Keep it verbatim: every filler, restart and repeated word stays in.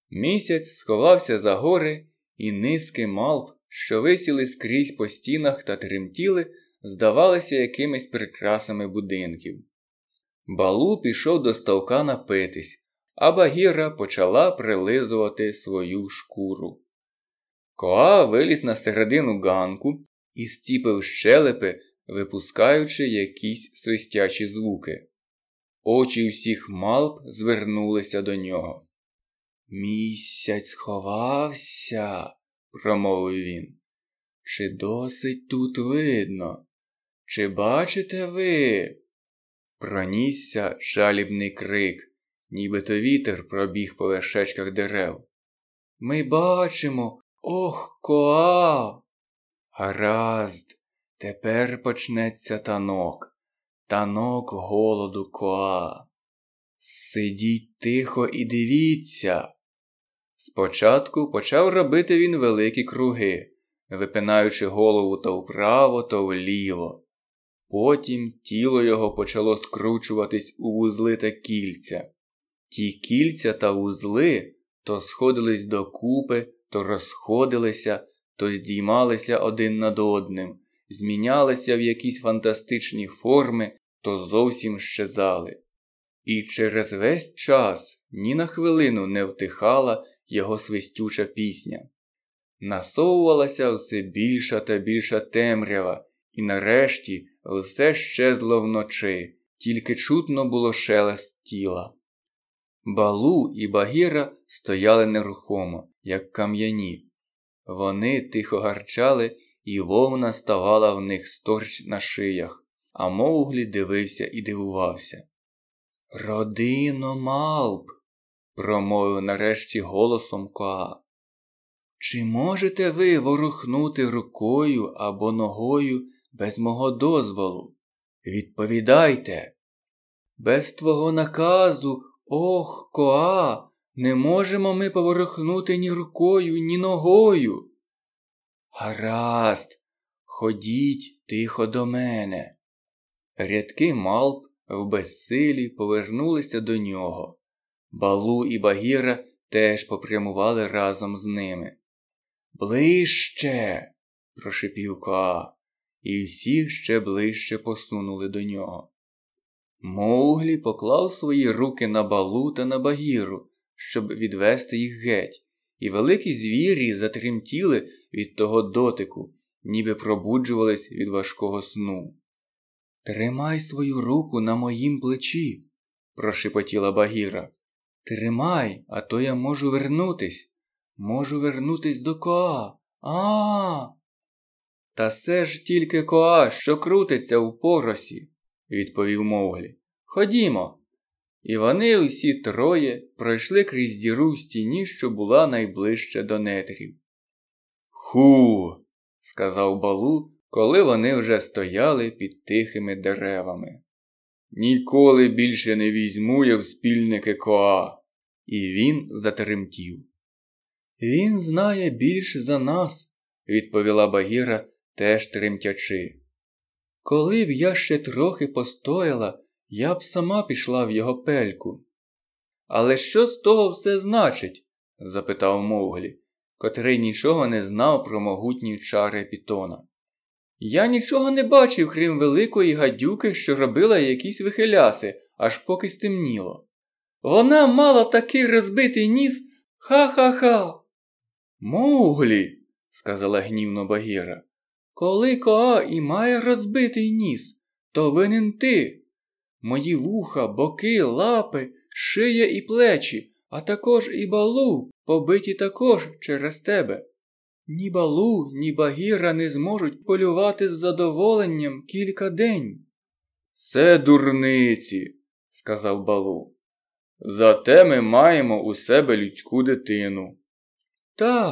Місяць сховався за гори, і низки малп, що висіли скрізь по стінах та тремтіли, здавалися якимись прикрасами будинків. Балу пішов до ставка напитись, а Багіра почала прилизувати свою шкуру. Коа виліз на середину ганку і зціпив щелепи, випускаючи якісь свистячі звуки. Очі всіх малп звернулися до нього. «Місяць сховався», – промовив він. «Чи досить тут видно? Чи бачите ви?» Пронісся жалібний крик, нібито вітер пробіг по вершечках дерев. «Ми бачимо! Ох, Коа!» «Гаразд, тепер почнеться танок. Танок голоду Коа. Сидіть тихо і дивіться!» Спочатку почав робити він великі круги, випинаючи голову то вправо, то вліво. Потім тіло його почало скручуватись у вузли та кільця. Ті кільця та вузли то сходились докупи, то розходилися, то здіймалися один над одним, змінялися в якісь фантастичні форми, то зовсім щезали. І через весь час ні на хвилину не втихала його свистюча пісня. Насовувалася все більша та більша темрява, і нарешті все щезло вночі, тільки чутно було шелест тіла. Балу і Багіра стояли нерухомо, як кам'яні. Вони тихо гарчали, і вовна ставала в них сторч на шиях, а Мовглі дивився і дивувався. «Родино малп», – промовив нарешті голосом Коа. «Чи можете ви ворухнути рукою або ногою без мого дозволу? Відповідайте!» «Без твого наказу, ох, Коа, не можемо ми поворухнути ні рукою, ні ногою!» «Гаразд, ходіть тихо до мене!» Рядки малп в безсилі повернулися до нього. Балу і Багіра теж попрямували разом з ними. «Ближче!» – прошипів Коа, і всі ще ближче посунули до нього. Мовглі поклав свої руки на Балу та на Багіру, щоб відвести їх геть, і великі звірі затремтіли від того дотику, ніби пробуджувались від важкого сну. «Тримай свою руку на моїм плечі», – прошепотіла Багіра. «Тримай, а то я можу вернутись. Можу вернутись до Коа. А-а-а!» «Та це ж тільки Коа, що крутиться в поросі», – відповів Мовглі. «Ходімо». І вони усі троє пройшли крізь діру в стіні, що була найближче до нетрів. «Ху!» – сказав Балу, коли вони вже стояли під тихими деревами. «Ніколи більше не візьму я в спільники Коа!» І він затремтів. «Він знає більше за нас», – відповіла Багіра, теж тремтячи. «Коли б я ще трохи постояла, я б сама пішла в його пельку». «Але що з того все значить?» – запитав Мовглі, котрий нічого не знав про могутні чари Пітона. «Я нічого не бачив, крім великої гадюки, що робила якісь вихиляси, аж поки стемніло. Вона мала такий розбитий ніс, ха-ха-ха!» «Мовглі!» – сказала гнівно Багіра. «Коли Коа і має розбитий ніс, то винен ти. Мої вуха, боки, лапи, шия і плечі, а також і Балу побиті також через тебе. Ні Балу, ні Багіра не зможуть полювати з задоволенням кілька день». «Це дурниці», – сказав Балу. «Зате ми маємо у себе людську дитину». «Так,